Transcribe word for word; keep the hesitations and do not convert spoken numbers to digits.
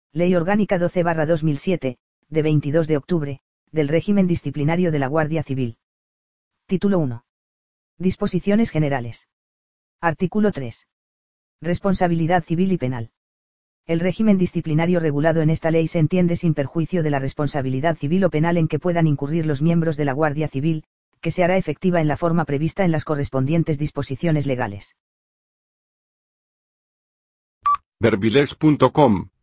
Ley Orgánica doce barra dos mil siete, de veintidós de octubre, del régimen disciplinario de la Guardia Civil. Título uno. Disposiciones generales. Artículo tres. Responsabilidad civil y penal. El régimen disciplinario regulado en esta ley se entiende sin perjuicio de la responsabilidad civil o penal en que puedan incurrir los miembros de la Guardia Civil, que se hará efectiva en la forma prevista en las correspondientes disposiciones legales. Verbilex punto com